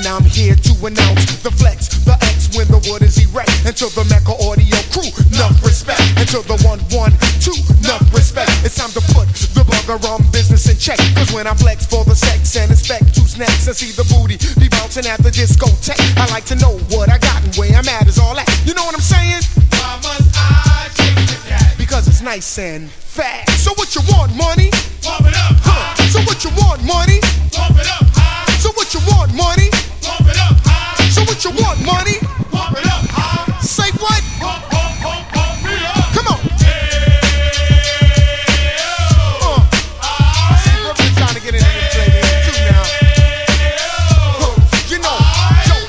I'm here to announce the flex, the X when the wood is erect. Until the Mecca audio crew, enough respect. Until the 112, enough respect. It's time to put the bugger on business in check. Cause when I flex for the sex and inspect two snacks and see the booty be bouncing at the discotheque, I like to know what I got and where I'm at is all that. You know what I'm saying? Why must I change that? Because it's nice and fast. So what you want, money? Pump it up high. So what you want, money? Pump it up high. So what you want, money? Pump it up high. So what you want, money?